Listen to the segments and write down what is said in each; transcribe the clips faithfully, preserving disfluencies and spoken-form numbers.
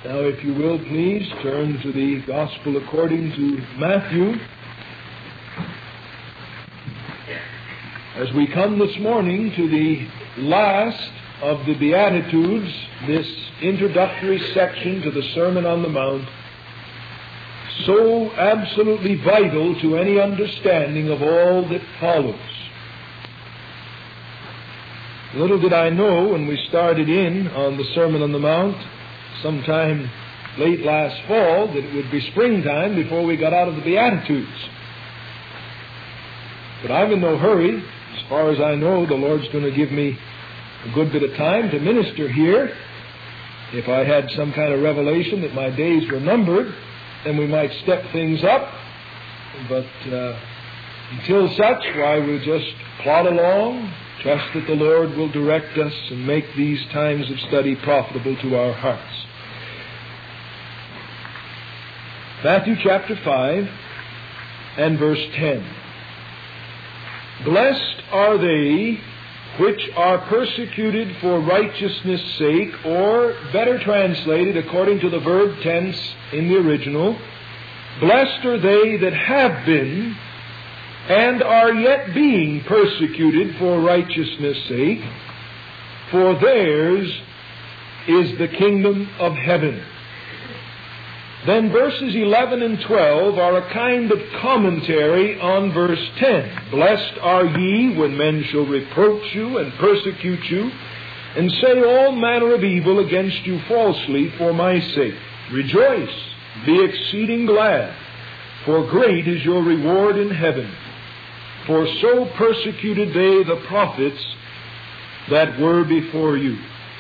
Now, if you will, please turn to the Gospel according to Matthew. As we come this morning to the last of the Beatitudes, this introductory section to the Sermon on the Mount, so absolutely vital to any understanding of all that follows. Little did I know when we started in on the Sermon on the Mount sometime late last fall that it would be springtime before we got out of the Beatitudes. But I'm in no hurry. As far as I know, the Lord's going to give me a good bit of time to minister here. If I had some kind of revelation that my days were numbered, then we might step things up. But uh, until such, why, we'll just plod along, trust that the Lord will direct us and make these times of study profitable to our hearts. Matthew chapter five and verse ten. Blessed are they which are persecuted for righteousness' sake, or better translated according to the verb tense in the original, blessed are they that have been and are yet being persecuted for righteousness' sake, for theirs is the kingdom of heaven. Then verses eleven and twelve are a kind of commentary on verse ten. Blessed are ye when men shall reproach you and persecute you, and say all manner of evil against you falsely for my sake. Rejoice, be exceeding glad, for great is your reward in heaven. For so persecuted they the prophets that were before you.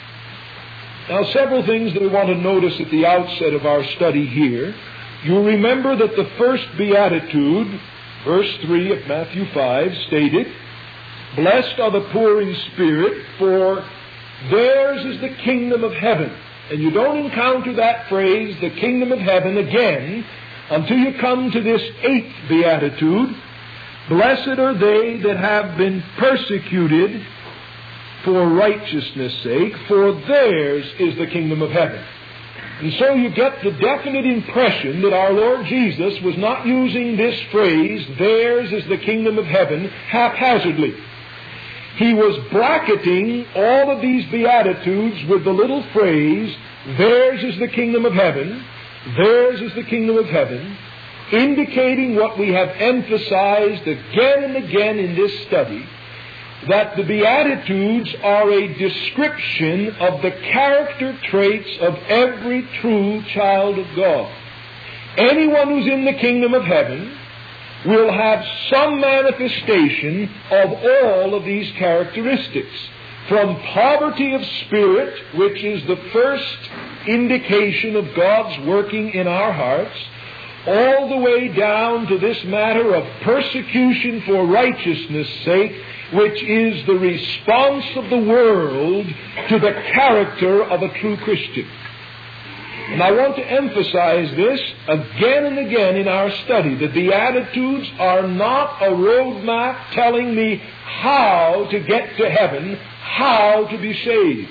Now, several things that we want to notice at the outset of our study here. You'll remember that the first beatitude, verse three of Matthew five, stated, blessed are the poor in spirit, for theirs is the kingdom of heaven. And you don't encounter that phrase, the kingdom of heaven, again until you come to this eighth beatitude. Blessed are they that have been persecuted for righteousness' sake, for theirs is the kingdom of heaven. And so you get the definite impression that our Lord Jesus was not using this phrase, theirs is the kingdom of heaven, haphazardly. He was bracketing all of these Beatitudes with the little phrase, theirs is the kingdom of heaven, theirs is the kingdom of heaven, indicating what we have emphasized again and again in this study, that the Beatitudes are a description of the character traits of every true child of God. Anyone who's in the kingdom of heaven will have some manifestation of all of these characteristics. From poverty of spirit, which is the first indication of God's working in our hearts, all the way down to this matter of persecution for righteousness' sake, which is the response of the world to the character of a true Christian. And I want to emphasize this again and again in our study. The Beatitudes are not a roadmap telling me how to get to heaven, how to be saved.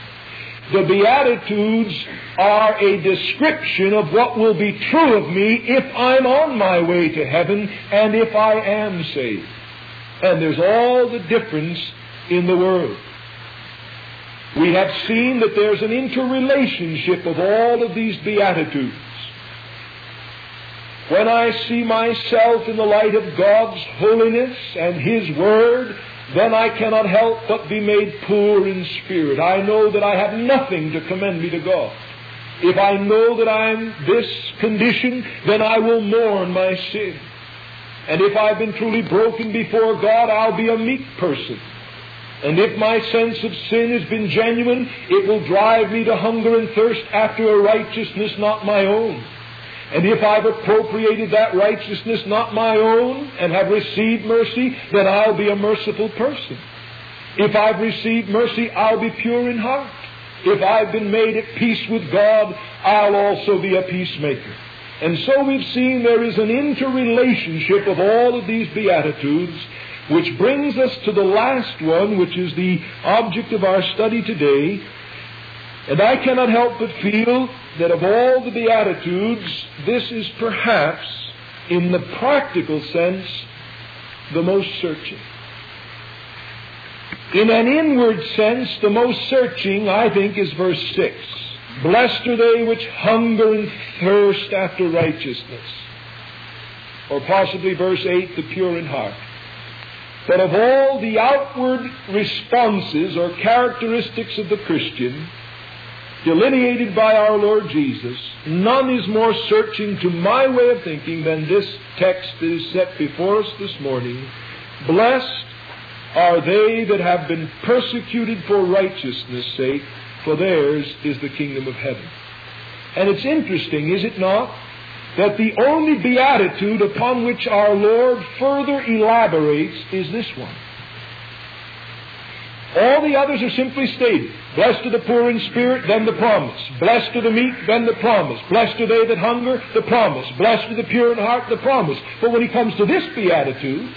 The Beatitudes are a description of what will be true of me if I'm on my way to heaven and if I am saved. And there's all the difference in the world. We have seen that there's an interrelationship of all of these Beatitudes. When I see myself in the light of God's holiness and His Word, then I cannot help but be made poor in spirit. I know that I have nothing to commend me to God. If I know that I'm this condition, then I will mourn my sin. And if I've been truly broken before God, I'll be a meek person. And if my sense of sin has been genuine, it will drive me to hunger and thirst after a righteousness not my own. And if I've appropriated that righteousness not my own and have received mercy, then I'll be a merciful person. If I've received mercy, I'll be pure in heart. If I've been made at peace with God, I'll also be a peacemaker. And so we've seen there is an interrelationship of all of these Beatitudes, which brings us to the last one, which is the object of our study today, And I cannot help but feel that of all the Beatitudes, this is perhaps, in the practical sense, the most searching. In an inward sense, the most searching, I think, is verse six. Blessed are they which hunger and thirst after righteousness. Or possibly verse eight, the pure in heart. But of all the outward responses or characteristics of the Christian, delineated by our Lord Jesus, none is more searching to my way of thinking than this text that is set before us this morning. Blessed are they that have been persecuted for righteousness' sake, for theirs is the kingdom of heaven. And it's interesting, is it not, that the only beatitude upon which our Lord further elaborates is this one. All the others are simply stated. Blessed are the poor in spirit, then the promise. Blessed are the meek, then the promise. Blessed are they that hunger, the promise. Blessed are the pure in heart, the promise. But when he comes to this beatitude,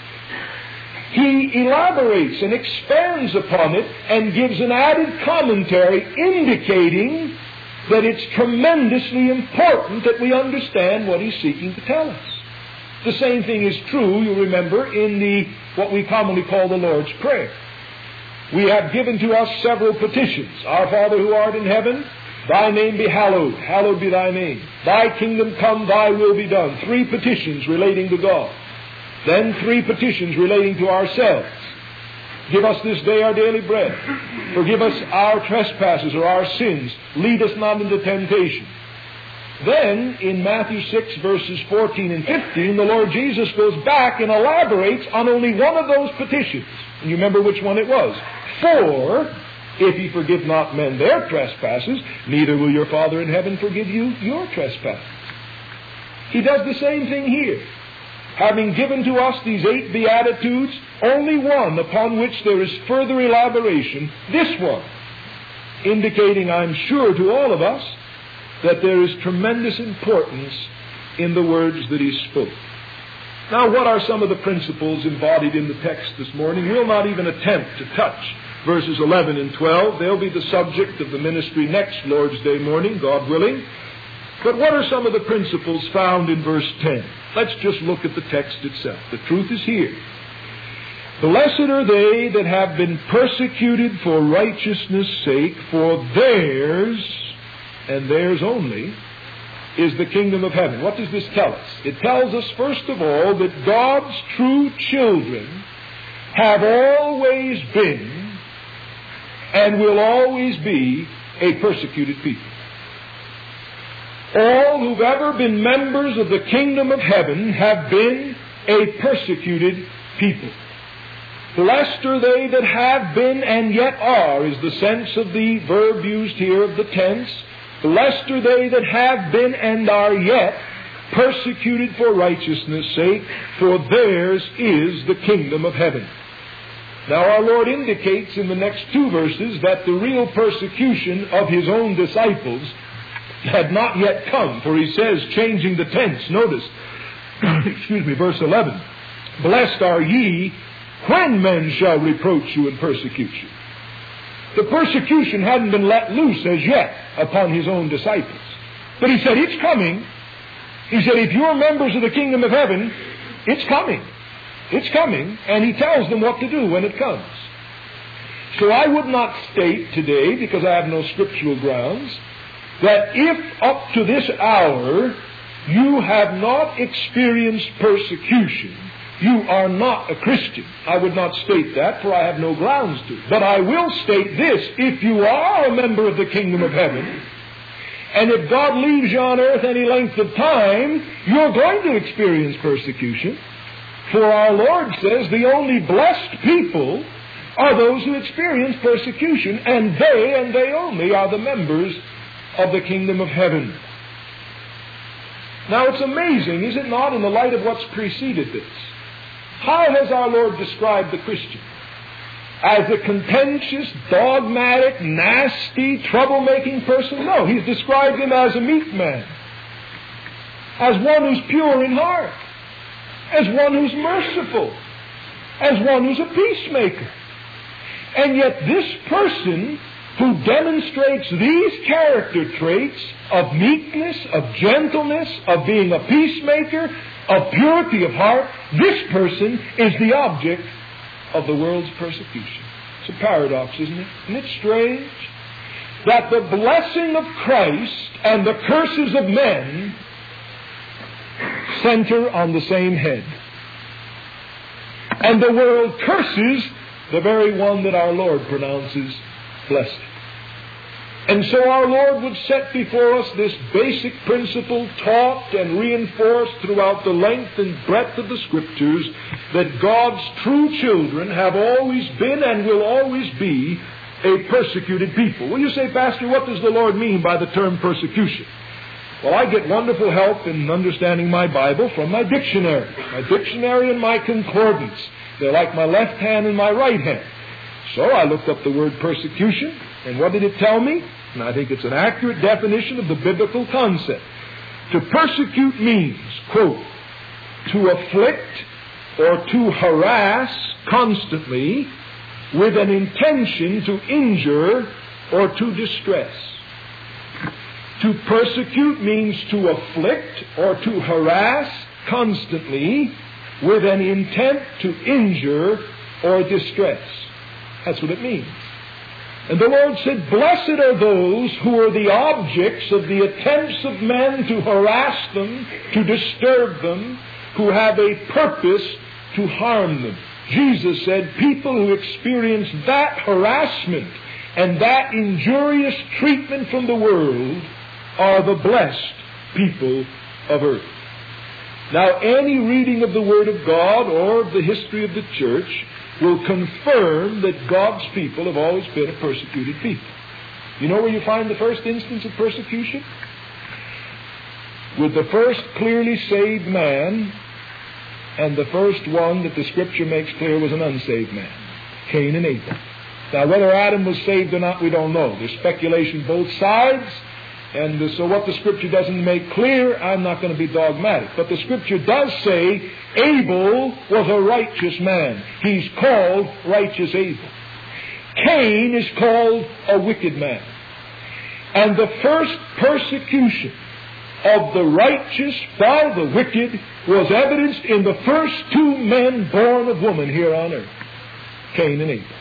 he elaborates and expands upon it and gives an added commentary indicating that it's tremendously important that we understand what he's seeking to tell us. The same thing is true, you remember, in the what we commonly call the Lord's Prayer. We have given to us several petitions. Our Father who art in heaven, thy name be hallowed, hallowed be thy name. Thy kingdom come, thy will be done. Three petitions relating to God. Then three petitions relating to ourselves. Give us this day our daily bread. Forgive us our trespasses or our sins. Lead us not into temptation. Then, in Matthew six, verses fourteen and fifteen, the Lord Jesus goes back and elaborates on only one of those petitions. And you remember which one it was. For, if ye forgive not men their trespasses, neither will your Father in heaven forgive you your trespasses. He does the same thing here. Having given to us these eight Beatitudes, only one upon which there is further elaboration, this one, indicating, I'm sure, to all of us, that there is tremendous importance in the words that he spoke. Now, what are some of the principles embodied in the text this morning? We'll not even attempt to touch verses eleven and twelve. They'll be the subject of the ministry next Lord's Day morning, God willing. But what are some of the principles found in verse ten? Let's just look at the text itself. The truth is here. Blessed are they that have been persecuted for righteousness' sake, for theirs, and theirs only, is the kingdom of heaven. What does this tell us? It tells us, first of all, that God's true children have always been and will always be a persecuted people. All who've ever been members of the kingdom of heaven have been a persecuted people. Blessed are they that have been and yet are, is the sense of the verb used here of the tense. Blessed are they that have been and are yet persecuted for righteousness' sake, for theirs is the kingdom of heaven. Now our Lord indicates in the next two verses that the real persecution of his own disciples had not yet come, for he says, changing the tense, notice, excuse me, verse eleven, blessed are ye when men shall reproach you and persecute you. The persecution hadn't been let loose as yet upon his own disciples. But he said, it's coming. He said, if you're members of the kingdom of heaven, it's coming. It's coming. And he tells them what to do when it comes. So I would not state today, because I have no scriptural grounds, that if up to this hour you have not experienced persecution, you are not a Christian. I would not state that, for I have no grounds to. But I will state this: if you are a member of the kingdom of heaven, and if God leaves you on earth any length of time, you're going to experience persecution. For our Lord says the only blessed people are those who experience persecution, and they, and they only, are the members of the kingdom of heaven. Now it's amazing, is it not, in the light of what's preceded this? How has our Lord described the Christian? As a contentious, dogmatic, nasty, troublemaking person? No, he's described him as a meek man, as one who's pure in heart, as one who's merciful, as one who's a peacemaker. And yet this person who demonstrates these character traits of meekness, of gentleness, of being a peacemaker, of purity of heart, this person is the object of the world's persecution. It's a paradox, isn't it? Isn't it strange that the blessing of Christ and the curses of men center on the same head? And the world curses the very one that our Lord pronounces blessed. And so our Lord would set before us this basic principle, taught and reinforced throughout the length and breadth of the Scriptures, that God's true children have always been and will always be a persecuted people. Well, you say, Pastor, what does the Lord mean by the term persecution? Well, I get wonderful help in understanding my Bible from my dictionary. My dictionary and my concordance. They're like my left hand and my right hand. So I looked up the word persecution, and what did it tell me? And I think it's an accurate definition of the biblical concept. To persecute means, quote, to afflict or to harass constantly with an intention to injure or to distress. To persecute means to afflict or to harass constantly with an intent to injure or distress. That's what it means. And the Lord said, blessed are those who are the objects of the attempts of men to harass them, to disturb them, who have a purpose to harm them. Jesus said, people who experience that harassment and that injurious treatment from the world are the blessed people of earth. Now, any reading of the Word of God or of the history of the church will confirm that God's people have always been a persecuted people. You know where you find the first instance of persecution? With the first clearly saved man, and the first one that the Scripture makes clear was an unsaved man, Cain and Abel. Now, whether Adam was saved or not, we don't know. There's speculation both sides. And so what the Scripture doesn't make clear, I'm not going to be dogmatic. But the Scripture does say Abel was a righteous man. He's called righteous Abel. Cain is called a wicked man. And the first persecution of the righteous by the wicked was evidenced in the first two men born of woman here on earth, Cain and Abel.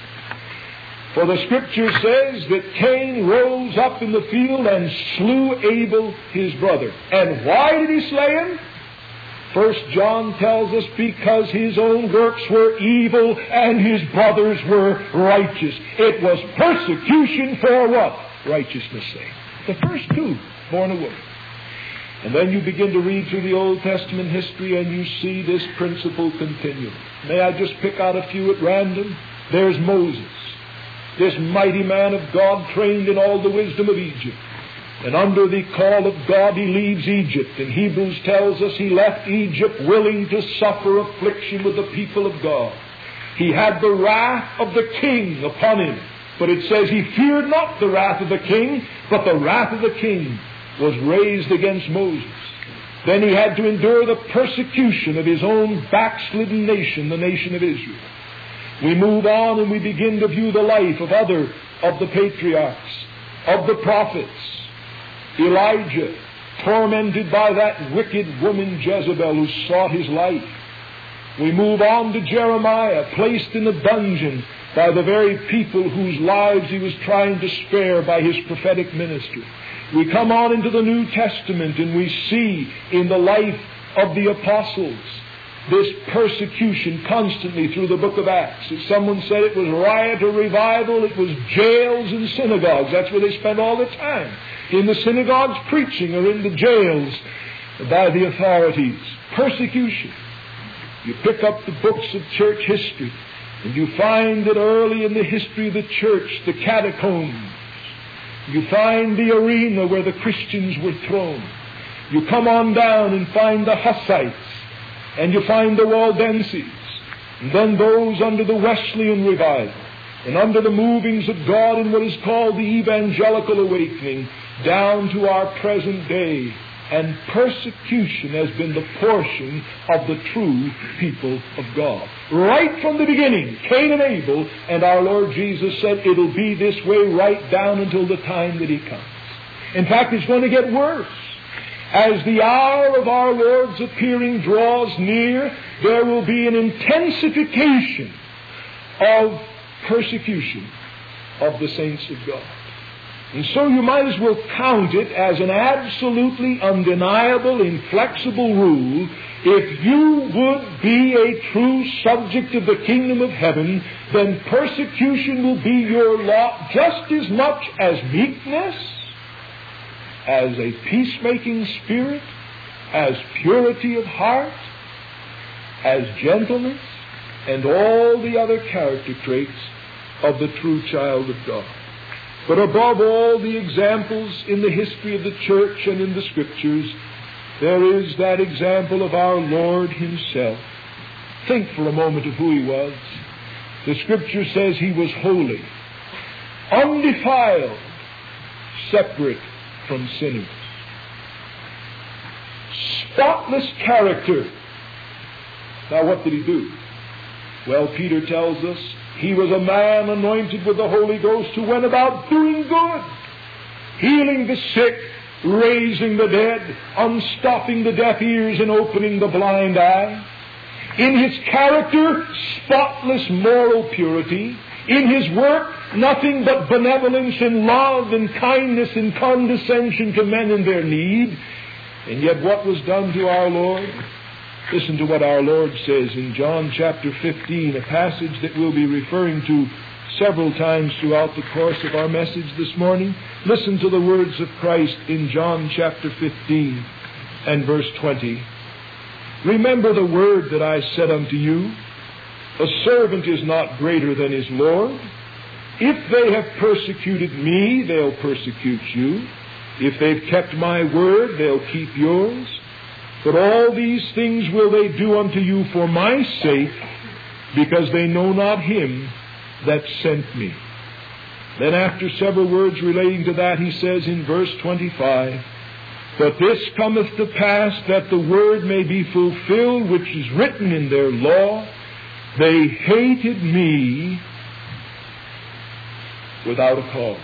For the Scripture says that Cain rose up in the field and slew Abel his brother. And why did he slay him? First John tells us because his own works were evil and his brothers were righteous. It was persecution for what? Righteousness' sake. The first two born of woman. And then you begin to read through the Old Testament history and you see this principle continue. May I just pick out a few at random? There's Moses, this mighty man of God, trained in all the wisdom of Egypt. And under the call of God, he leaves Egypt. And Hebrews tells us he left Egypt willing to suffer affliction with the people of God. He had the wrath of the king upon him. But it says he feared not the wrath of the king, but the wrath of the king was raised against Moses. Then he had to endure the persecution of his own backslidden nation, the nation of Israel. We move on and we begin to view the life of other of the patriarchs, of the prophets. Elijah, tormented by that wicked woman Jezebel who sought his life. We move on to Jeremiah, placed in a dungeon by the very people whose lives he was trying to spare by his prophetic ministry. We come on into the New Testament and we see in the life of the apostles this persecution constantly through the book of Acts. If someone said it was riot or revival, it was jails and synagogues. That's where they spent all the time. In the synagogues preaching or in the jails by the authorities. Persecution. You pick up the books of church history and you find that early in the history of the church, the catacombs, you find the arena where the Christians were thrown. You come on down and find the Hussites, and you find the Waldenses, and then those under the Wesleyan revival, and under the movings of God in what is called the Evangelical Awakening, down to our present day, and persecution has been the portion of the true people of God. Right from the beginning, Cain and Abel, and our Lord Jesus said it'll be this way right down until the time that He comes. In fact, it's going to get worse. As the hour of our Lord's appearing draws near, there will be an intensification of persecution of the saints of God. And so you might as well count it as an absolutely undeniable, inflexible rule. If you would be a true subject of the kingdom of heaven, then persecution will be your lot just as much as meekness, as a peacemaking spirit, as purity of heart, as gentleness, and all the other character traits of the true child of God. But above all the examples in the history of the church and in the Scriptures, there is that example of our Lord Himself. Think for a moment of who He was. The Scripture says He was holy, undefiled, separate from sinners. Spotless character. Now what did He do? Well, Peter tells us He was a man anointed with the Holy Ghost who went about doing good, healing the sick, raising the dead, unstopping the deaf ears and opening the blind eye. In His character, spotless moral purity. In His work, nothing but benevolence and love and kindness and condescension to men in their need. And yet what was done to our Lord? Listen to what our Lord says in John chapter fifteen, a passage that we'll be referring to several times throughout the course of our message this morning. Listen to the words of Christ in John chapter fifteen and verse twenty. Remember the word that I said unto you, a servant is not greater than his Lord. If they have persecuted me, they'll persecute you. If they've kept my word, they'll keep yours. But all these things will they do unto you for my sake, because they know not Him that sent me. Then after several words relating to that, He says in verse twenty-five, But this cometh to pass, that the word may be fulfilled which is written in their law, they hated me without a cause.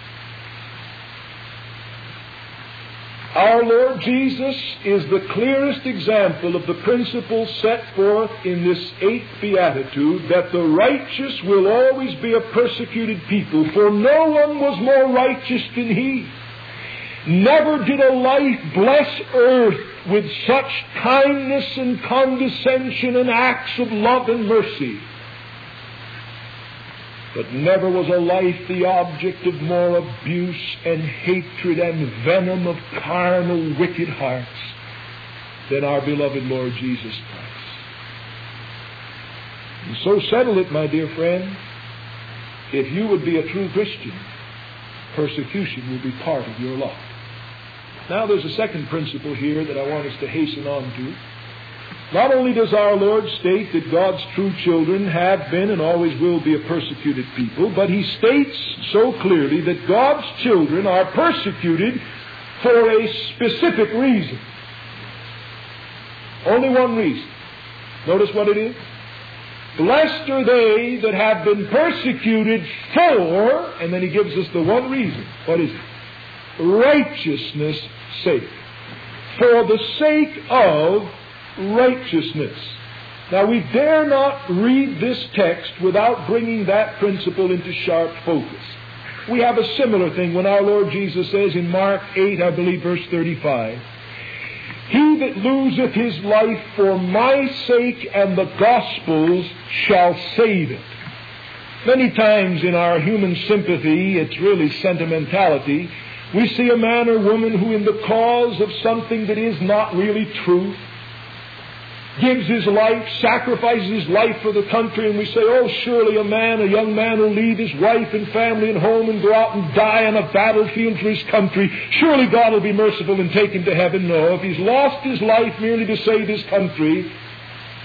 Our Lord Jesus is the clearest example of the principle set forth in this eighth beatitude, that the righteous will always be a persecuted people, for no one was more righteous than He. Never did a life bless earth with such kindness and condescension and acts of love and mercy. But never was a life the object of more abuse and hatred and venom of carnal, wicked hearts than our beloved Lord Jesus Christ. And so settle it, my dear friend. If you would be a true Christian, persecution will be part of your lot. Now there's a second principle here that I want us to hasten on to. Not only does our Lord state that God's true children have been and always will be a persecuted people, but He states so clearly that God's children are persecuted for a specific reason. Only one reason. Notice what it is. Blessed are they that have been persecuted for, and then He gives us the one reason. What is it? Righteousness' sake. For the sake of righteousness. Now we dare not read this text without bringing that principle into sharp focus. We have a similar thing when our Lord Jesus says in Mark eight, I believe, verse thirty-five, He that loseth his life for my sake and the gospel's shall save it. Many times in our human sympathy, it's really sentimentality, we see a man or woman who in the cause of something that is not really truth, gives his life, sacrifices his life for the country, and we say, oh, surely a man, a young man will leave his wife and family and home and go out and die on a battlefield for his country. Surely God will be merciful and take him to heaven. No, if he's lost his life merely to save his country,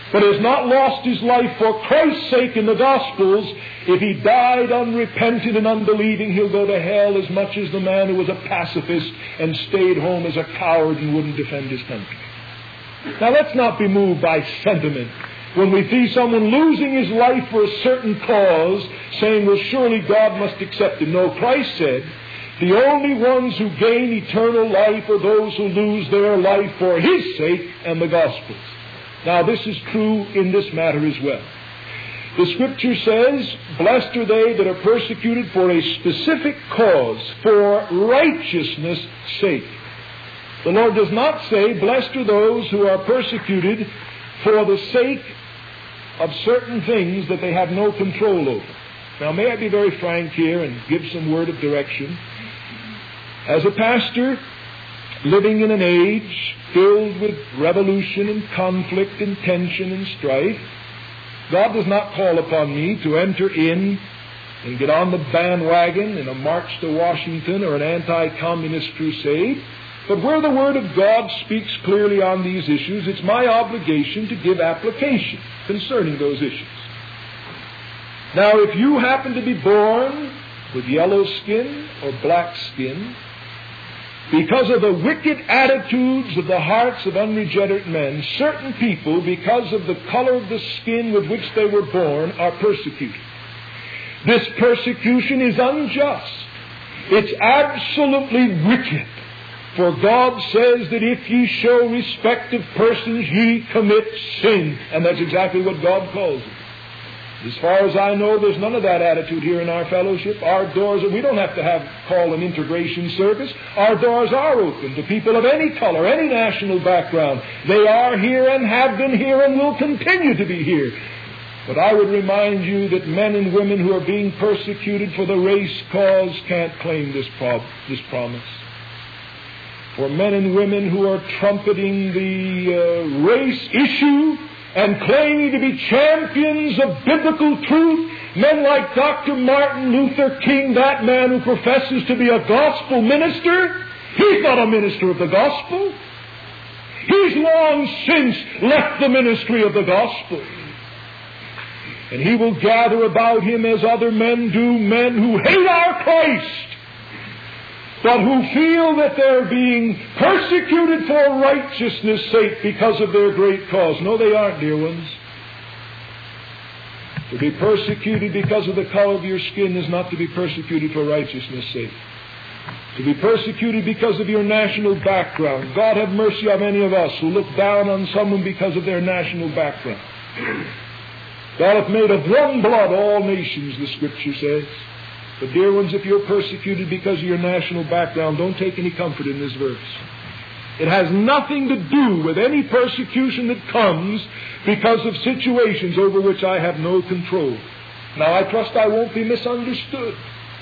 but has not lost his life for Christ's sake in the Gospels, if he died unrepentant and unbelieving, he'll go to hell as much as the man who was a pacifist and stayed home as a coward and wouldn't defend his country. Now let's not be moved by sentiment when we see someone losing his life for a certain cause, saying, well, surely God must accept him. No, Christ said, the only ones who gain eternal life are those who lose their life for His sake and the Gospel's. Now, this is true in this matter as well. The Scripture says, blessed are they that are persecuted for a specific cause, for righteousness' sake. The Lord does not say, blessed are those who are persecuted for the sake of certain things that they have no control over. Now, may I be very frank here and give some word of direction? As a pastor, living in an age filled with revolution and conflict and tension and strife, God does not call upon me to enter in and get on the bandwagon in a march to Washington or an anti-communist crusade. But where the Word of God speaks clearly on these issues, it's my obligation to give application concerning those issues. Now, if you happen to be born with yellow skin or black skin, because of the wicked attitudes of the hearts of unregenerate men, certain people, because of the color of the skin with which they were born, are persecuted. This persecution is unjust. It's absolutely wicked. For God says that if ye show respect of persons, ye commit sin. And that's exactly what God calls it. As far as I know, there's none of that attitude here in our fellowship. Our doors, we don't have to have call an integration service. Our doors are open to people of any color, any national background. They are here and have been here and will continue to be here. But I would remind you that men and women who are being persecuted for the race cause can't claim this, prob- this promise. For men and women who are trumpeting the uh, race issue and claiming to be champions of biblical truth, men like Doctor Martin Luther King, that man who professes to be a gospel minister, he's not a minister of the gospel. He's long since left the ministry of the gospel. And he will gather about him, as other men do, men who hate our Christ, but who feel that they're being persecuted for righteousness' sake because of their great cause. No, they aren't, dear ones. To be persecuted because of the color of your skin is not to be persecuted for righteousness' sake. To be persecuted because of your national background. God have mercy on any of us who look down on someone because of their national background. God hath made of one blood all nations, the Scripture says. But dear ones, if you're persecuted because of your national background, don't take any comfort in this verse. It has nothing to do with any persecution that comes because of situations over which I have no control. Now, I trust I won't be misunderstood.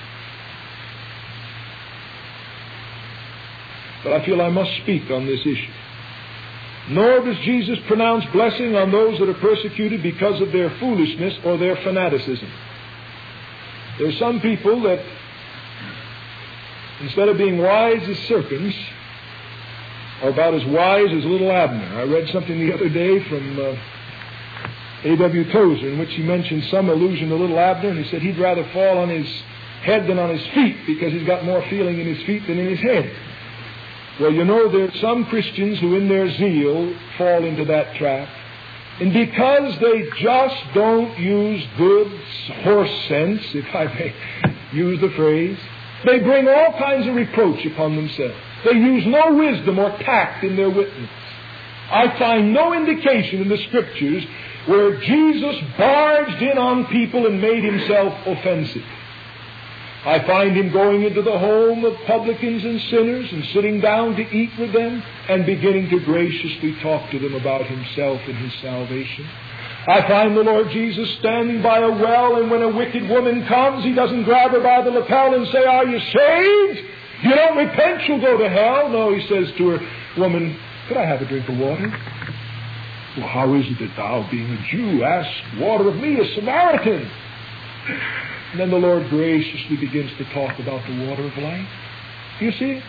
But I feel I must speak on this issue. Nor does Jesus pronounce blessing on those that are persecuted because of their foolishness or their fanaticism. There are some people that, instead of being wise as serpents, are about as wise as little Abner. I read something the other day from uh, A W Tozer in which he mentioned some allusion to little Abner, and he said he'd rather fall on his head than on his feet because he's got more feeling in his feet than in his head. Well, you know, there are some Christians who in their zeal fall into that trap. And because they just don't use good horse sense, if I may use the phrase, they bring all kinds of reproach upon themselves. They use no wisdom or tact in their witness. I find no indication in the Scriptures where Jesus barged in on people and made himself offensive. I find him going into the home of publicans and sinners and sitting down to eat with them and beginning to graciously talk to them about himself and his salvation. I find the Lord Jesus standing by a well, and when a wicked woman comes, he doesn't grab her by the lapel and say, "Are you saved? You don't repent, you'll go to hell." No, he says to her, "Woman, could I have a drink of water?" "Well, how is it that thou, being a Jew, ask water of me, a Samaritan?" And then the Lord graciously begins to talk about the water of life. You see?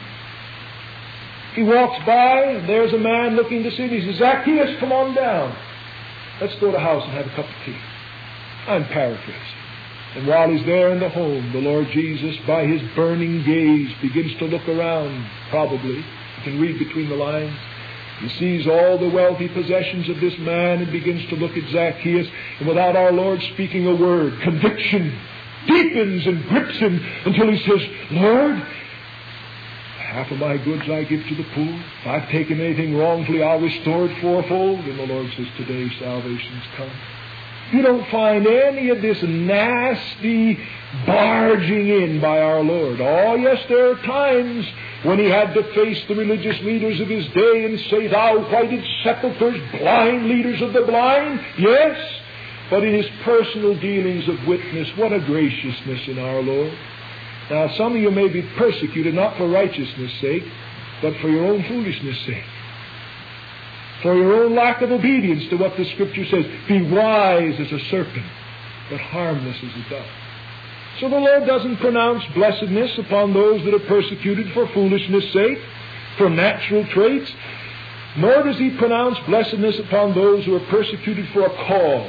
He walks by, and there's a man looking to see him. He says, "Zacchaeus, come on down." let's go to the house and have a cup of tea. I'm paraphrasing. And while he's there in the home, the Lord Jesus, by his burning gaze, begins to look around, probably. You can read between the lines. He sees all the wealthy possessions of this man and begins to look at Zacchaeus. And without our Lord speaking a word, conviction deepens and grips him until he says, Lord, half of my goods I give to the poor. If I've taken anything wrongfully, I'll restore it fourfold. And the Lord says, today salvation's come. You don't find any of this nasty barging in by our Lord. Oh, yes, there are times when he had to face the religious leaders of his day and say, thou whited sepulchres, blind leaders of the blind. Yes, but in his personal dealings of witness, what a graciousness in our Lord. Now, some of you may be persecuted not for righteousness' sake, but for your own foolishness' sake. For your own lack of obedience to what the Scripture says. Be wise as a serpent, but harmless as a dove. So the Lord doesn't pronounce blessedness upon those that are persecuted for foolishness' sake, for natural traits, nor does he pronounce blessedness upon those who are persecuted for a cause.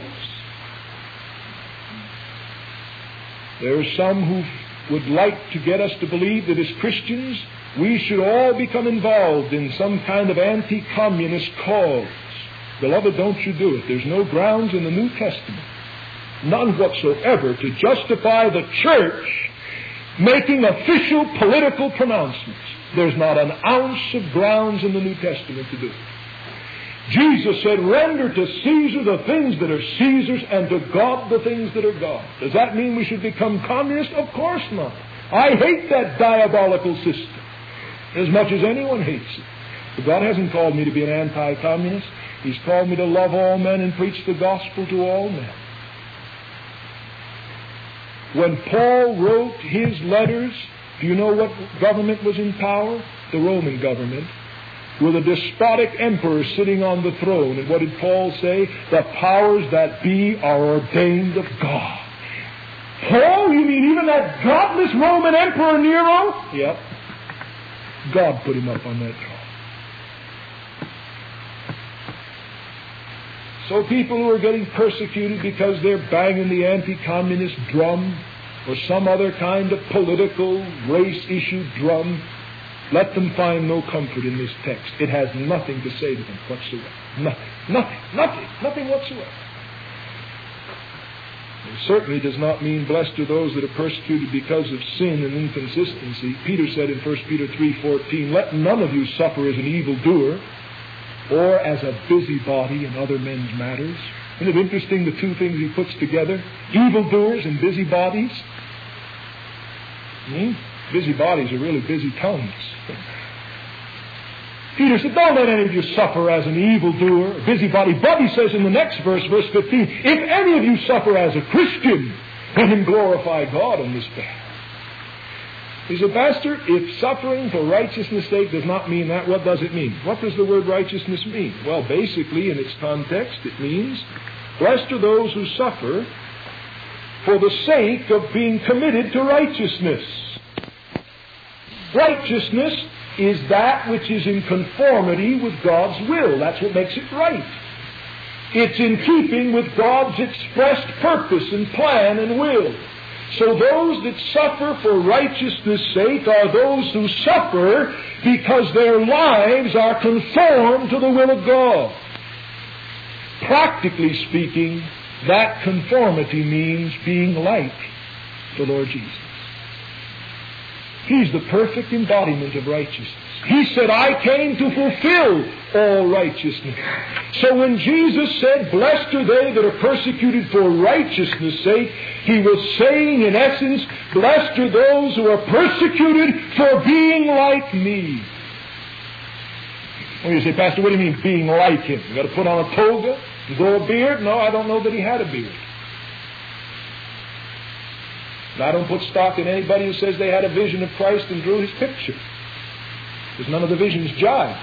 There are some who would like to get us to believe that as Christians, we should all become involved in some kind of anti-communist cause. Beloved, don't you do it. There's no grounds in the New Testament, none whatsoever, to justify the church making official political pronouncements. There's not an ounce of grounds in the New Testament to do it. Jesus said, render to Caesar the things that are Caesar's and to God the things that are God's. Does that mean we should become communists? Of course not. I hate that diabolical system as much as anyone hates it. But God hasn't called me to be an anti-communist. He's called me to love all men and preach the gospel to all men. When Paul wrote his letters, do you know what government was in power? The Roman government, with a despotic emperor sitting on the throne. And what did Paul say? The powers that be are ordained of God. Paul, you mean even that godless Roman Emperor Nero? Yep. God put him up on that throne. So people who are getting persecuted because they're banging the anti-communist drum or some other kind of political, race-issue drum, let them find no comfort in this text. It has nothing to say to them whatsoever. Nothing, nothing, nothing, nothing whatsoever. It certainly does not mean blessed are those that are persecuted because of sin and inconsistency. Peter said in First Peter three fourteen, let none of you suffer as an evildoer or as a busybody in other men's matters. Isn't it interesting, the two things he puts together? Evildoers and busybodies. Hmm? Busybodies are really busy tongues. Peter said, don't let any of you suffer as an evildoer, a busybody. But he says in the next verse, verse fifteen, if any of you suffer as a Christian, let him glorify God on this behalf. He said, Pastor, if suffering for righteousness' sake does not mean that, what does it mean? What does the word righteousness mean? Well, basically, in its context, it means, blessed are those who suffer for the sake of being committed to righteousness. Righteousness is that which is in conformity with God's will. That's what makes it right. It's in keeping with God's expressed purpose and plan and will. So those that suffer for righteousness' sake are those who suffer because their lives are conformed to the will of God. Practically speaking, that conformity means being like the Lord Jesus. He's the perfect embodiment of righteousness. He said, I came to fulfill all righteousness. So when Jesus said, blessed are they that are persecuted for righteousness' sake, he was saying in essence, blessed are those who are persecuted for being like me. Well, you say, Pastor, what do you mean being like him? You got to put on a toga and grow a beard? No, I don't know that he had a beard. And I don't put stock in anybody who says they had a vision of Christ and drew his picture, because none of the visions jive.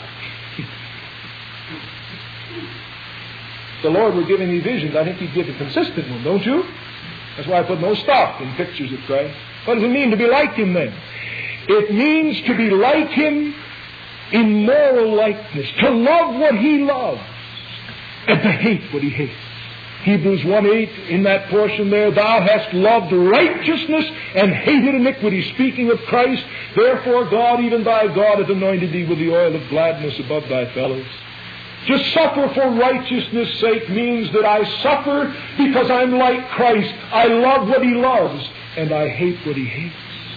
If the Lord were giving me visions, I think he'd give a consistent one, don't you? That's why I put no stock in pictures of Christ. What does it mean to be like him then? It means to be like him in moral likeness, to love what he loves and to hate what he hates. Hebrews one eight, in that portion there, thou hast loved righteousness and hated iniquity, speaking of Christ. Therefore God, even thy God, hath anointed thee with the oil of gladness above thy fellows. To suffer for righteousness' sake means that I suffer because I'm like Christ. I love what He loves, and I hate what He hates.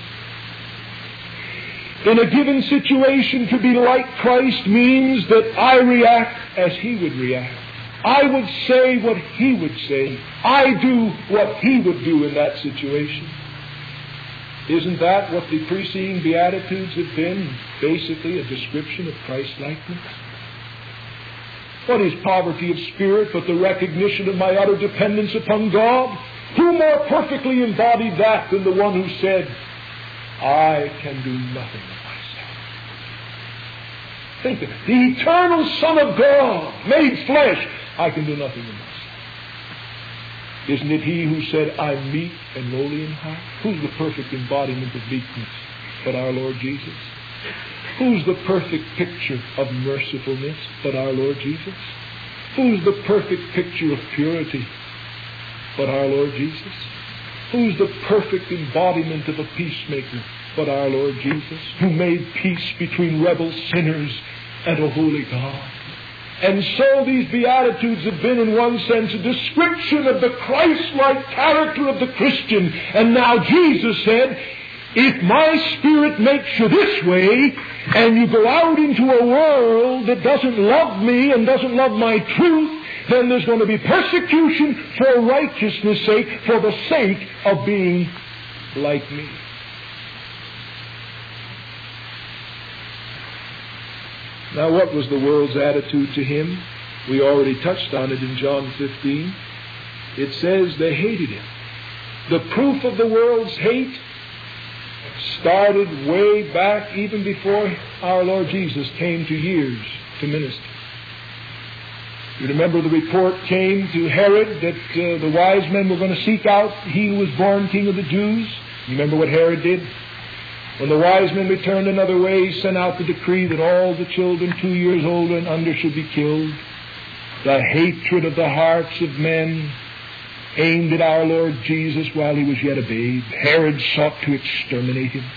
In a given situation, to be like Christ means that I react as He would react. I would say what He would say. I do what He would do in that situation. Isn't that what the preceding Beatitudes have been? Basically a description of Christ-likeness. What is poverty of spirit but the recognition of my utter dependence upon God? Who more perfectly embodied that than the one who said, I can do nothing of myself? Think of it. The eternal Son of God, made flesh, I can do nothing of myself. Isn't it He who said, I'm meek and lowly in heart? Who's the perfect embodiment of meekness but our Lord Jesus? Who's the perfect picture of mercifulness but our Lord Jesus? Who's the perfect picture of purity but our Lord Jesus? Who's the perfect embodiment of a peacemaker but our Lord Jesus, who made peace between rebel sinners and a holy God? And so these Beatitudes have been, in one sense, a description of the Christ-like character of the Christian. And now Jesus said, if my Spirit makes you this way, and you go out into a world that doesn't love me and doesn't love my truth, then there's going to be persecution for righteousness' sake, for the sake of being like me. Now, what was the world's attitude to Him? We already touched on it in John fifteen. It says they hated Him. The proof of the world's hate started way back even before our Lord Jesus came to years to minister. You remember the report came to Herod that uh, the wise men were going to seek out He who was born King of the Jews. You remember what Herod did? When the wise men returned another way, he sent out the decree that all the children two years old and under should be killed. The hatred of the hearts of men aimed at our Lord Jesus while He was yet a babe. Herod sought to exterminate Him.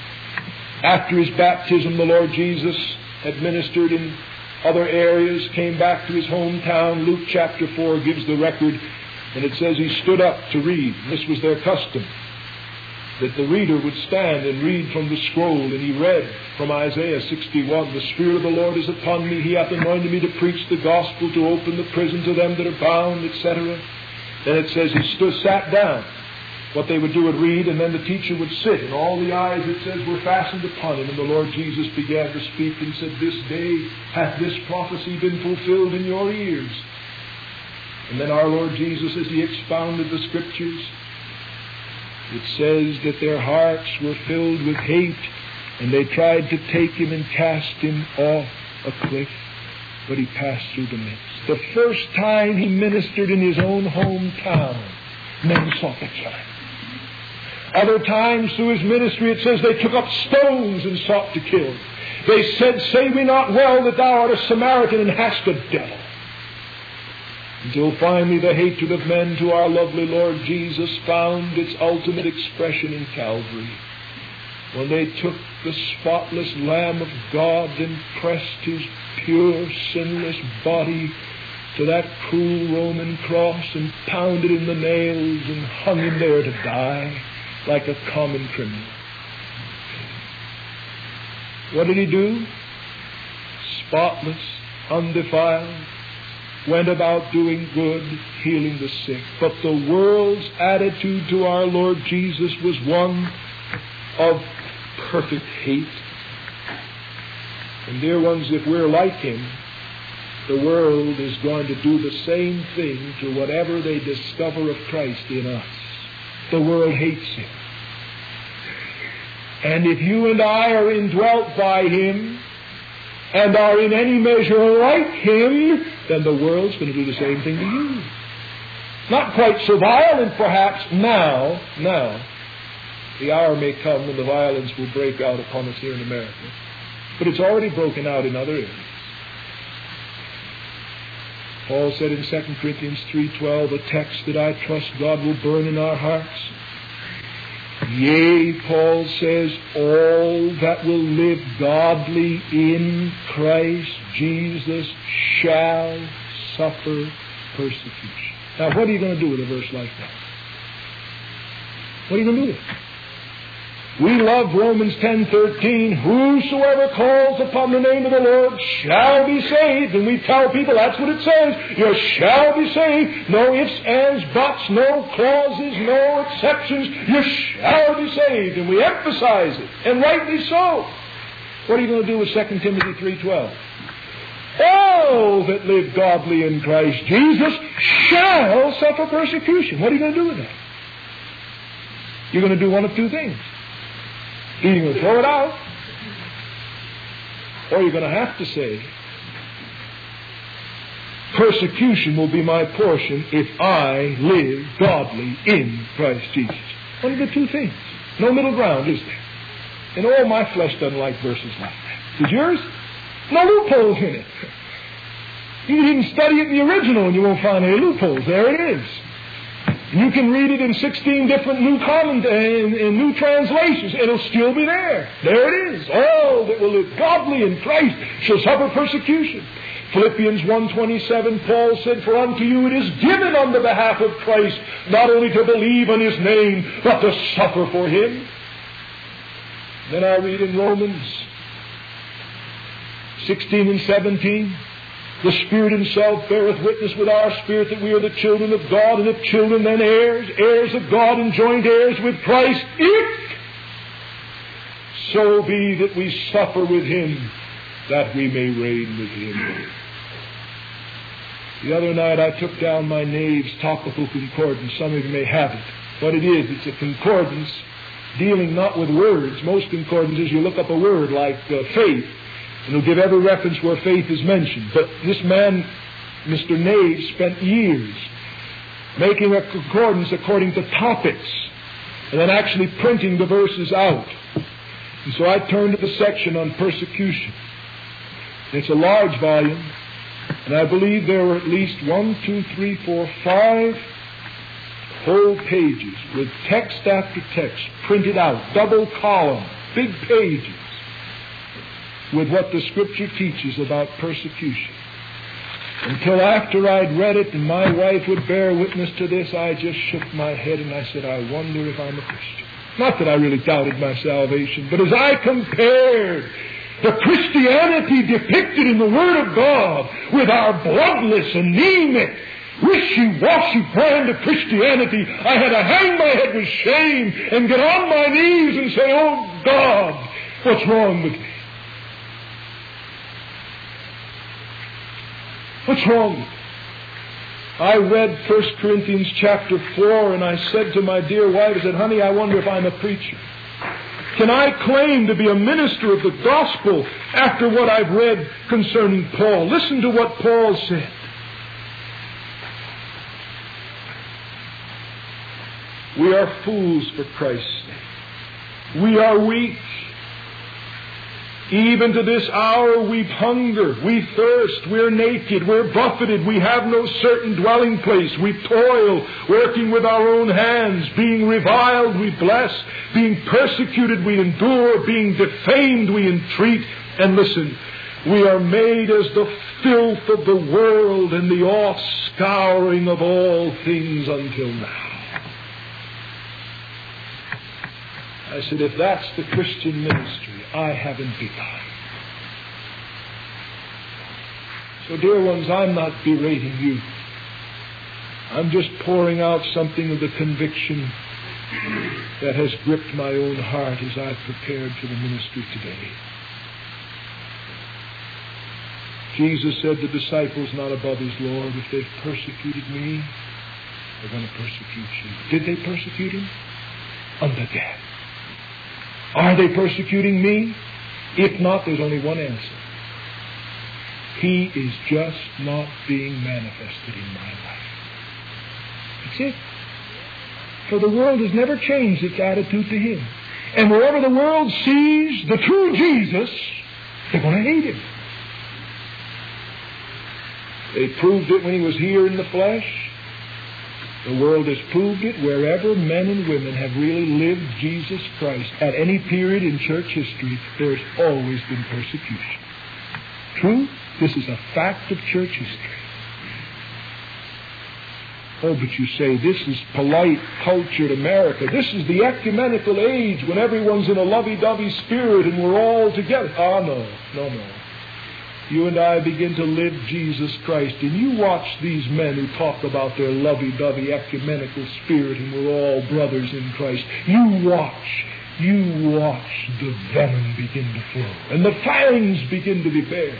After His baptism, the Lord Jesus had ministered in other areas, came back to His hometown. Luke chapter four gives the record, and it says He stood up to read. This was their custom, that the reader would stand and read from the scroll. And He read from Isaiah sixty-one, the Spirit of the Lord is upon me. He hath anointed me to preach the gospel, to open the prison to them that are bound, et cetera. Then it says He stood, sat down. What they would do would read, and then the teacher would sit, and all the eyes, it says, were fastened upon Him. And the Lord Jesus began to speak and said, this day hath this prophecy been fulfilled in your ears. And then our Lord Jesus, as He expounded the Scriptures, it says that their hearts were filled with hate, and they tried to take Him and cast Him off a cliff, but He passed through the midst. The first time He ministered in His own hometown, men sought to kill Him. Other times through His ministry, it says they took up stones and sought to kill Him. They said, say we not well that thou art a Samaritan and hast a devil? Until finally the hatred of men to our lovely Lord Jesus found its ultimate expression in Calvary, when they took the spotless Lamb of God and pressed His pure, sinless body to that cruel Roman cross and pounded in the nails and hung Him there to die like a common criminal. What did He do? Spotless, undefiled, went about doing good, healing the sick. But the world's attitude to our Lord Jesus was one of perfect hate. And dear ones, if we're like Him, the world is going to do the same thing to whatever they discover of Christ in us. The world hates Him. And if you and I are indwelt by Him and are in any measure like Him, then the world's going to do the same thing to you. Not quite so violent, perhaps, now, now. The hour may come when the violence will break out upon us here in America. But it's already broken out in other areas. Paul said in Second Corinthians three twelve, a text that I trust God will burn in our hearts. Yea, Paul says, all that will live godly in Christ Jesus shall suffer persecution. Now, what are you going to do with a verse like that? What are you going to do with it? We love Romans ten thirteen. Whosoever calls upon the name of the Lord shall be saved. And we tell people that's what it says. You shall be saved. No ifs, ands, buts, no clauses, no exceptions. You shall be saved. And we emphasize it. And rightly so. What are you going to do with Second Timothy three twelve? All that live godly in Christ Jesus shall suffer persecution. What are you going to do with that? You're going to do one of two things. Either you're going to throw it out, or you're going to have to say, persecution will be my portion if I live godly in Christ Jesus. One of the two things. No middle ground, is there? And oh, my flesh doesn't like verses like that. Does yours? No loopholes in it. You can even study it in the original and you won't find any loopholes. There it is. You can read it in sixteen different new comment in, in new translations. It'll still be there. There it is. All that will live godly in Christ shall suffer persecution. Philippians one twenty-seven, Paul said, for unto you it is given on the behalf of Christ not only to believe on His name, but to suffer for Him. Then I read in Romans sixteen and seventeen, the Spirit Himself beareth witness with our spirit that we are the children of God, and if children then heirs, heirs of God and joint heirs with Christ, if so be that we suffer with Him, that we may reign with Him. The other night I took down my Nave's topical concordance. Some of you may have it. What it is, it's a concordance dealing not with words. Most concordances, you look up a word like uh, faith, and it'll give every reference where faith is mentioned. But this man, Mister Nave, spent years making a concordance according to topics, and then actually printing the verses out. And so I turned to the section on persecution. It's a large volume, and I believe there were at least one, two, three, four, five whole pages with text after text printed out, double column, big pages, with what the Scripture teaches about persecution. Until after I'd read it, and my wife would bear witness to this, I just shook my head and I said, I wonder if I'm a Christian. Not that I really doubted my salvation, but as I compared the Christianity depicted in the Word of God with our bloodless, anemic, wishy-washy brand of Christianity, I had to hang my head with shame and get on my knees and say, oh God, what's wrong with me? What's wrong? I read First Corinthians chapter four, and I said to my dear wife, I said, honey, I wonder if I'm a preacher. Can I claim to be a minister of the gospel after what I've read concerning Paul? Listen to what Paul said. We are fools for Christ's sake. We are weak. Even to this hour we hunger, we thirst, we're naked, we're buffeted, we have no certain dwelling place, we toil, working with our own hands, being reviled, we bless, being persecuted, we endure, being defamed, we entreat. And listen, we are made as the filth of the world and the offscouring of all things until now. I said, if that's the Christian ministry, I haven't begun. So, dear ones, I'm not berating you. I'm just pouring out something of the conviction that has gripped my own heart as I've prepared for the ministry today. Jesus said to the disciples not above His Lord, if they've persecuted me, they're going to persecute you. Did they persecute Him? Unto death. Are they persecuting me? If not, there's only one answer. He is just not being manifested in my life. That's it. For the world has never changed its attitude to Him. And wherever the world sees the true Jesus, they're going to hate Him. They proved it when he was here in the flesh. The world has proved it wherever men and women have really lived Jesus Christ. At any period in church history, there's always been persecution. True, this is a fact of church history. Oh, but you say, this is polite, cultured America. This is the ecumenical age when everyone's in a lovey-dovey spirit and we're all together. Ah, no, no, no. You and I begin to live Jesus Christ, and you watch these men who talk about their lovey-dovey ecumenical spirit and we're all brothers in Christ. You watch, you watch the venom begin to flow and the fangs begin to be bared.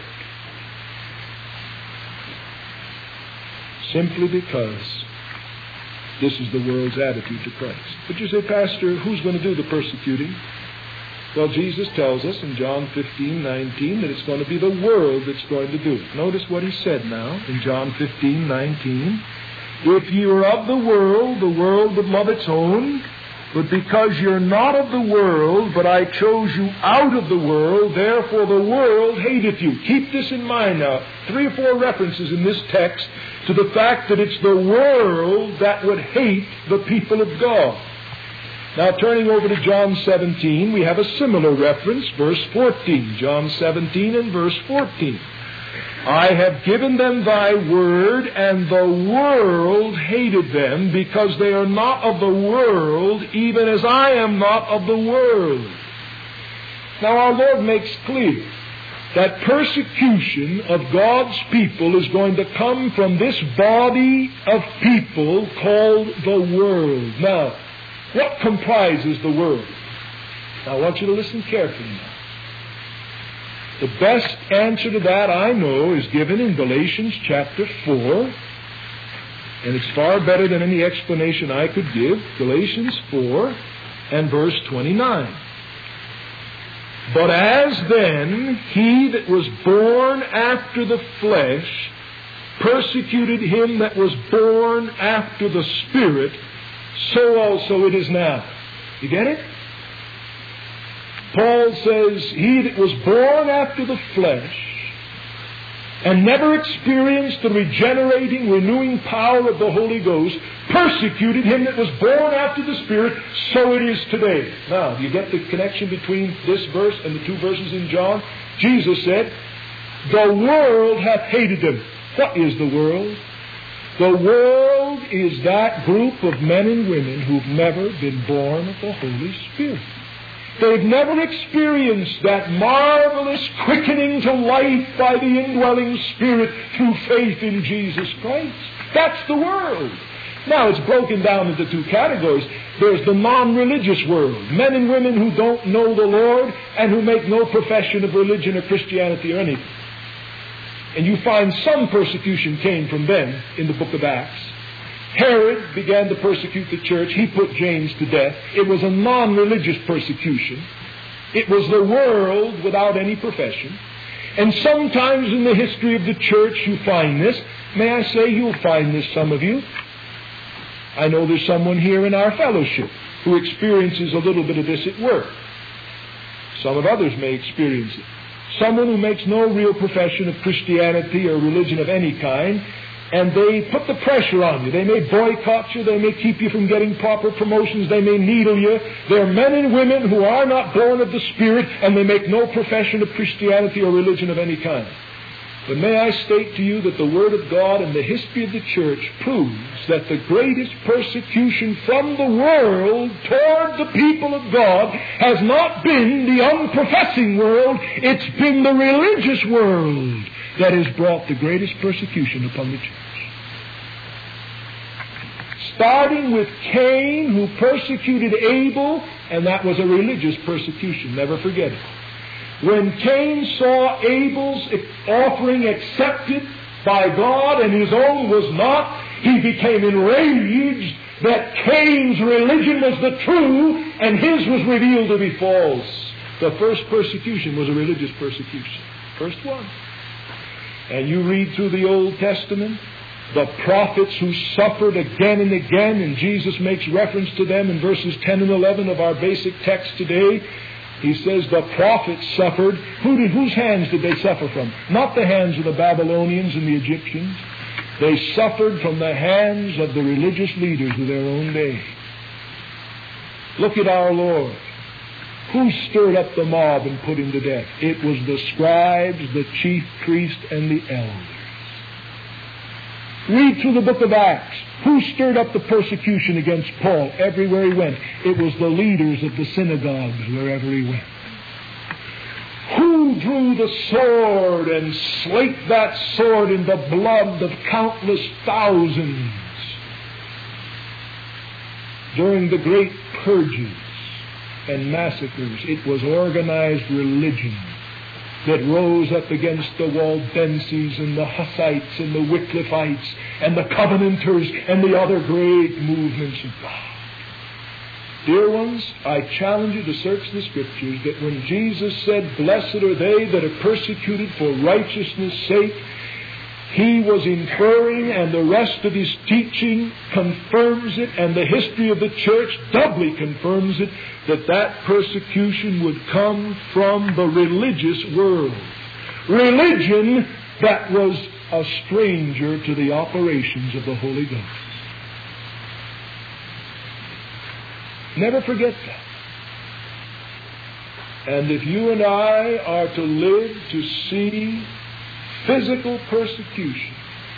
Simply because this is the world's attitude to Christ. But you say, Pastor, who's going to do the persecuting? Well, Jesus tells us in John fifteen nineteen that it's going to be the world that's going to do it. Notice what he said now in John fifteen nineteen. If you are of the world, the world would love its own. But because you're not of the world, but I chose you out of the world, therefore the world hateth you. Keep this in mind now. Three or four references in this text to the fact that it's the world that would hate the people of God. Now, turning over to John seventeen, we have a similar reference, verse fourteen. John seventeen and verse fourteen. I have given them thy word, and the world hated them, because they are not of the world, even as I am not of the world. Now, our Lord makes clear that persecution of God's people is going to come from this body of people called the world. Now, what comprises the world? Now, I want you to listen carefully now. The best answer to that, I know, is given in Galatians chapter four, and it's far better than any explanation I could give. Galatians four and verse twenty-nine. But as then he that was born after the flesh persecuted him that was born after the Spirit, so also it is now. You get it? Paul says, he that was born after the flesh and never experienced the regenerating, renewing power of the Holy Ghost, persecuted him that was born after the Spirit, so it is today. Now, do you get the connection between this verse and the two verses in John? Jesus said, the world hath hated them. What is the world? The world is that group of men and women who've never been born of the Holy Spirit. They've never experienced that marvelous quickening to life by the indwelling Spirit through faith in Jesus Christ. That's the world. Now, it's broken down into two categories. There's the non-religious world, men and women who don't know the Lord and who make no profession of religion or Christianity or anything. And you find some persecution came from them in the book of Acts. Herod began to persecute the church. He put James to death. It was a non-religious persecution. It was the world without any profession. And sometimes in the history of the church you find this. May I say you'll find this, some of you. I know there's someone here in our fellowship who experiences a little bit of this at work. Some of others may experience it. Someone who makes no real profession of Christianity or religion of any kind, and they put the pressure on you. They may boycott you. They may keep you from getting proper promotions. They may needle you. They're men and women who are not born of the Spirit, and they make no profession of Christianity or religion of any kind. But may I state to you that the Word of God and the history of the church proves that the greatest persecution from the world toward the people of God has not been the unprofessing world. It's been the religious world that has brought the greatest persecution upon the church. Starting with Cain, who persecuted Abel, and that was a religious persecution. Never forget it. When Cain saw Abel's offering accepted by God and his own was not, he became enraged that Cain's religion was the true and his was revealed to be false. The first persecution was a religious persecution. First one. And you read through the Old Testament, the prophets who suffered again and again, and Jesus makes reference to them in verses ten and eleven of our basic text today. He says the prophets suffered. Who did, whose hands did they suffer from? Not the hands of the Babylonians and the Egyptians. They suffered from the hands of the religious leaders of their own day. Look at our Lord. Who stirred up the mob and put him to death? It was the scribes, the chief priests, and the elders. Read through the book of Acts. Who stirred up the persecution against Paul everywhere he went? It was the leaders of the synagogues wherever he went. Who drew the sword and slaked that sword in the blood of countless thousands during the great purges and massacres? It was organized religion that rose up against the Waldenses and the Hussites and the Wycliffites and the Covenanters and the other great movements of God. Dear ones, I challenge you to search the Scriptures, that when Jesus said, "Blessed are they that are persecuted for righteousness' sake," He was inferring, and the rest of His teaching confirms it, and the history of the church doubly confirms it, that that persecution would come from the religious world. Religion that was a stranger to the operations of the Holy Ghost. Never forget that. And if you and I are to live to see physical persecution,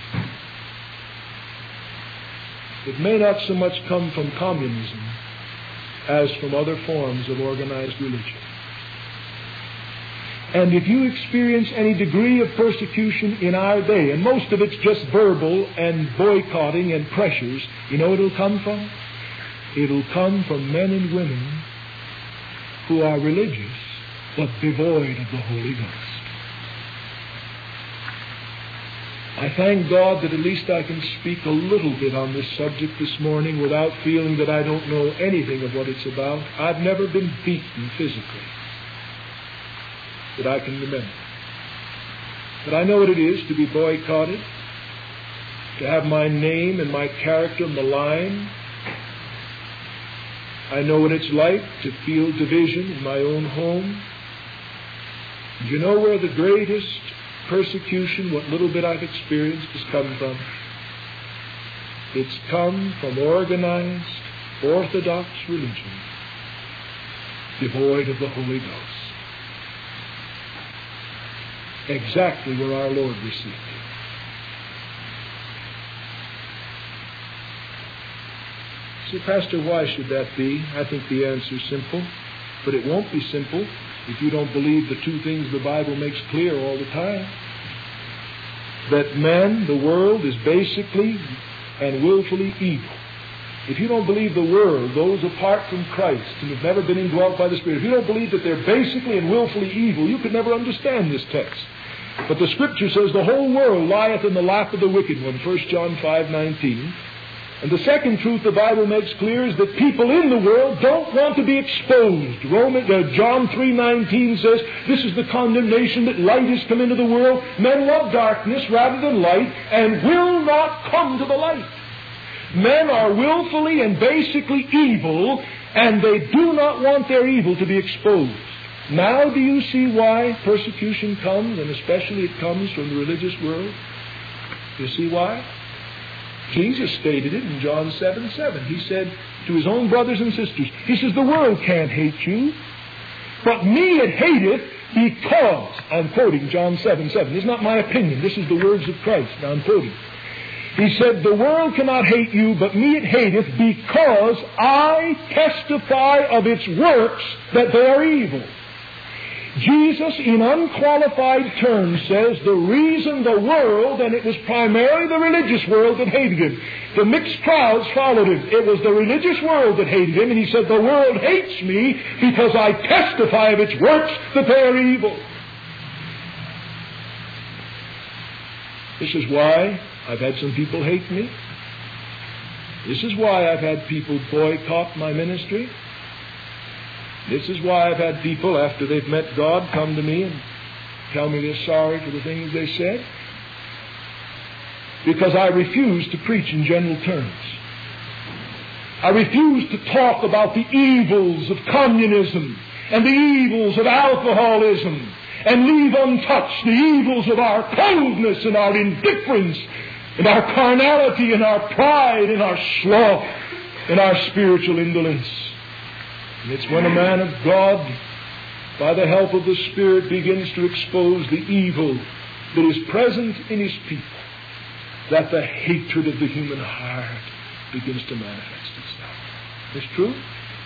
it may not so much come from communism as from other forms of organized religion. And if you experience any degree of persecution in our day, and most of it's just verbal and boycotting and pressures, you know what it'll come from? It'll come from men and women who are religious but devoid of the Holy Ghost. I thank God that at least I can speak a little bit on this subject this morning without feeling that I don't know anything of what it's about. I've never been beaten physically that I can remember. But I know what it is to be boycotted, to have my name and my character maligned. I know what it's like to feel division in my own home. Do you know where the greatest persecution, what little bit I've experienced, has come from? It's come from organized, orthodox religion, devoid of the Holy Ghost. Exactly where our Lord received it. So, Pastor, why should that be? I think the answer is simple, but it won't be simple if you don't believe the two things the Bible makes clear all the time. That man, the world, is basically and willfully evil. If you don't believe the world, those apart from Christ and have never been indwelt by the Spirit, if you don't believe that they're basically and willfully evil, you could never understand this text. But the Scripture says the whole world lieth in the lap of the wicked one, First John five nineteen. And the second truth the Bible makes clear is that people in the world don't want to be exposed. Roman, uh, John three nineteen says, this is the condemnation, that light has come into the world. Men love darkness rather than light, and will not come to the light. Men are willfully and basically evil, and they do not want their evil to be exposed. Now do you see why persecution comes, and especially it comes from the religious world? You see why? Jesus stated it in John seven seven. He said to His own brothers and sisters, He says, the world can't hate you, but me it hateth because, I'm quoting John seven seven. This is not my opinion. This is the words of Christ. Now I'm quoting. He said, the world cannot hate you, but me it hateth because I testify of its works that they are evil. Jesus, in unqualified terms, says the reason the world, and it was primarily the religious world that hated Him. The mixed crowds followed Him. It was the religious world that hated Him, and He said, the world hates me because I testify of its works that they are evil. This is why I've had some people hate me. This is why I've had people boycott my ministry. This is why I've had people, after they've met God, come to me and tell me they're sorry for the things they said. Because I refuse to preach in general terms. I refuse to talk about the evils of communism and the evils of alcoholism, and leave untouched the evils of our coldness and our indifference and our carnality and our pride and our sloth and our spiritual indolence. And it's when a man of God, by the help of the Spirit, begins to expose the evil that is present in his people, that the hatred of the human heart begins to manifest itself. Is this true?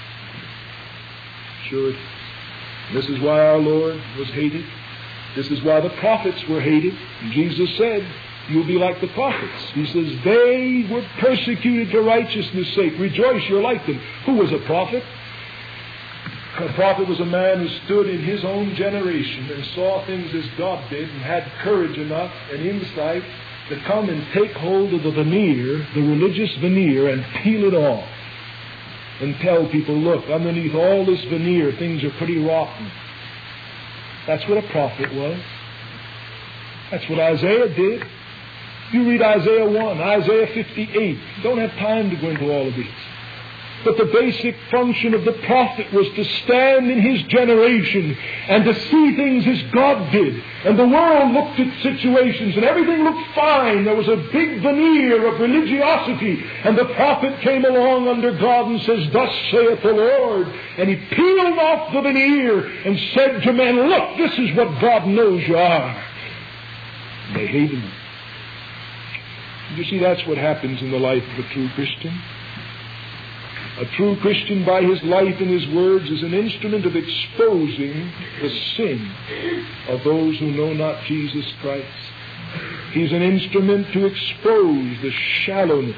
Sure it is. This is why our Lord was hated. This is why the prophets were hated. And Jesus said, you'll be like the prophets. He says, they were persecuted for righteousness' sake. Rejoice, you're like them. Who was a prophet? A prophet was a man who stood in his own generation and saw things as God did and had courage enough and insight to come and take hold of the veneer, the religious veneer, and peel it off and tell people, look, underneath all this veneer, things are pretty rotten. That's what a prophet was. That's what Isaiah did. You read Isaiah one, Isaiah fifty-eight. Don't have time to go into all of these. But the basic function of the prophet was to stand in his generation and to see things as God did. And the world looked at situations and everything looked fine. There was a big veneer of religiosity. And the prophet came along under God and says, thus saith the Lord. And he peeled off the veneer and said to men, look, this is what God knows you are. And they hated him. You see, that's what happens in the life of a true Christian. A true Christian, by his life and his words, is an instrument of exposing the sin of those who know not Jesus Christ. He's an instrument to expose the shallowness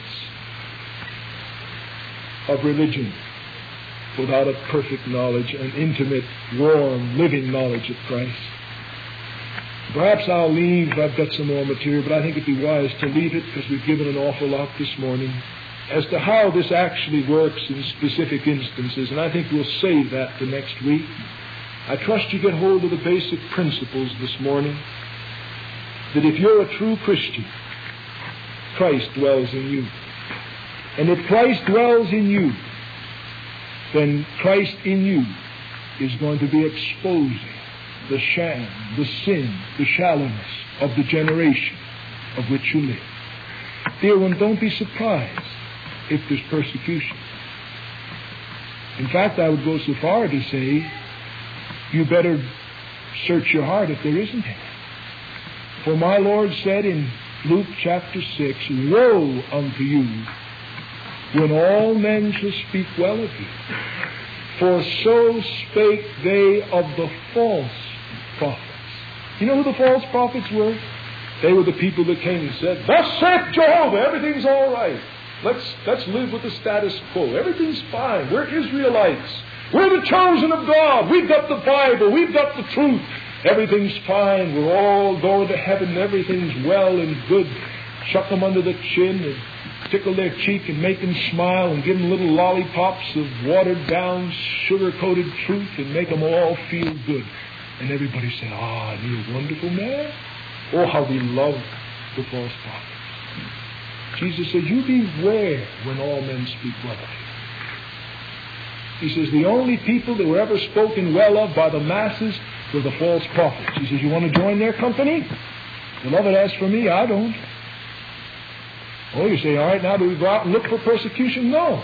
of religion without a perfect knowledge, an intimate, warm, living knowledge of Christ. Perhaps I'll leave. I've got some more material, but I think it'd be wise to leave it because we've given an awful lot this morning as to how this actually works in specific instances, and I think we'll save that for next week. I trust you get hold of the basic principles this morning, that if you're a true Christian, Christ dwells in you. And if Christ dwells in you, then Christ in you is going to be exposing the sham, the sin, the shallowness of the generation of which you live. Dear one, don't be surprised if there's persecution. In fact, I would go so far to say, you better search your heart if there isn't any. For my Lord said in Luke chapter six, woe unto you when all men shall speak well of you. For so spake they of the false prophets. You know who the false prophets were? They were the people that came and said, thus saith Jehovah, everything's all right. Let's, let's live with the status quo. Everything's fine. We're Israelites. We're the chosen of God. We've got the Bible. We've got the truth. Everything's fine. We're all going to heaven. Everything's well and good. Chuck them under the chin and tickle their cheek and make them smile and give them little lollipops of watered-down, sugar-coated truth and make them all feel good. And everybody said, ah, oh, you're a wonderful man. Oh, how we love the false prophets. Jesus said, you beware when all men speak well of you. He says, the only people that were ever spoken well of by the masses were the false prophets. He says, you want to join their company? Beloved, as for me, I don't. Oh, you say, all right, now do we go out and look for persecution? No.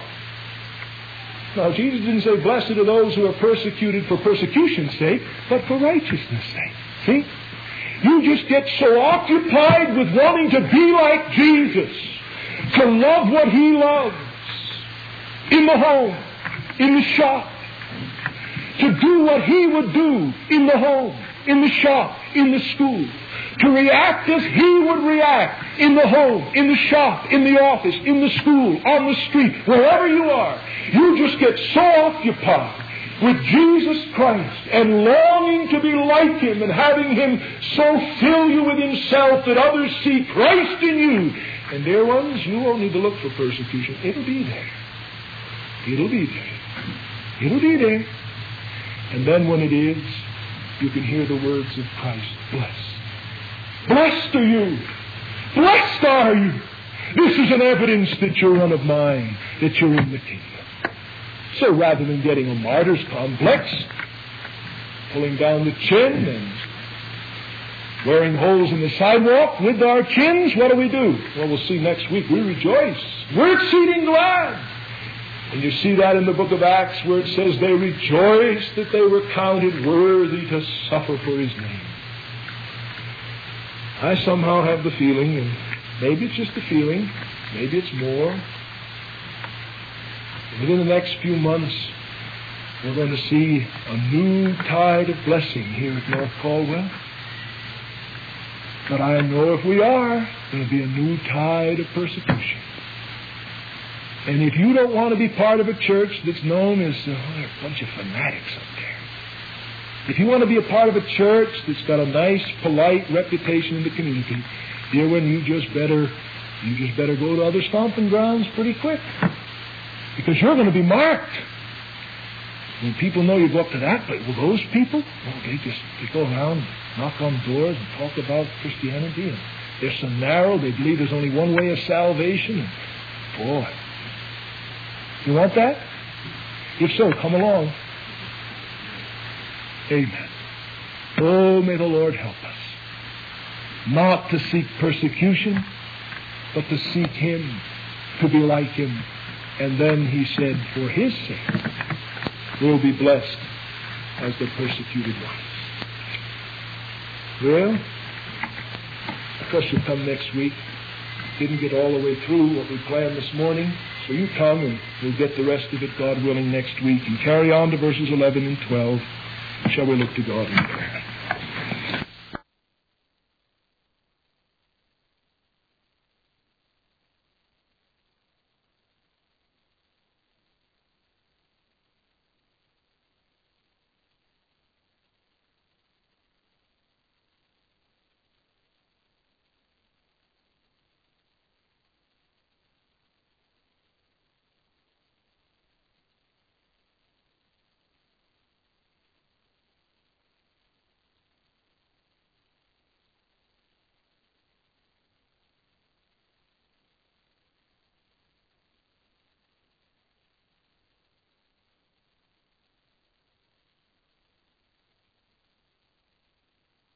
No, Jesus didn't say, blessed are those who are persecuted for persecution's sake, but for righteousness' sake. See? You just get so occupied with wanting to be like Jesus, to love what He loves, in the home, in the shop, to do what He would do in the home, in the shop, in the school, to react as He would react in the home, in the shop, in the office, in the school, on the street, wherever you are. You just get so occupied with Jesus Christ and longing to be like Him and having Him so fill you with Himself that others see Christ in you. And dear ones, you won't need to look for persecution. It'll be there. It'll be there. It'll be there. And then when it is, you can hear the words of Christ. Blessed. Blessed are you. Blessed are you. This is an evidence that you're one of mine, that you're in the kingdom. So rather than getting a martyr's complex, pulling down the chin and wearing holes in the sidewalk with our chins, what do we do? Well, we'll see next week. We rejoice. We're exceeding glad. And you see that in the book of Acts where it says they rejoiced that they were counted worthy to suffer for His name. I somehow have the feeling, and maybe it's just a feeling, maybe it's more, within the next few months we're going to see a new tide of blessing here at North Caldwell. But I know if we are, there'll be a new tide of persecution. And if you don't want to be part of a church that's known as, oh, there are a bunch of fanatics up there. If you want to be a part of a church that's got a nice, polite reputation in the community, dear one, you just better, you just better go to other stomping grounds pretty quick. Because you're going to be marked. When people know you go up to that place, well, those people, well, they just they go around, knock on doors, and talk about Christianity. And they're so narrow, they believe there's only one way of salvation. And boy, you want that? If so, come along. Amen. Oh, may the Lord help us not to seek persecution, but to seek Him, to be like Him. And then He said, for His sake, we'll be blessed as the persecuted ones. Well, of course you'll come next week. Didn't get all the way through what we planned this morning, so you come and we'll get the rest of it, God willing, next week, and carry on to verses eleven and twelve. Shall we look to God in prayer?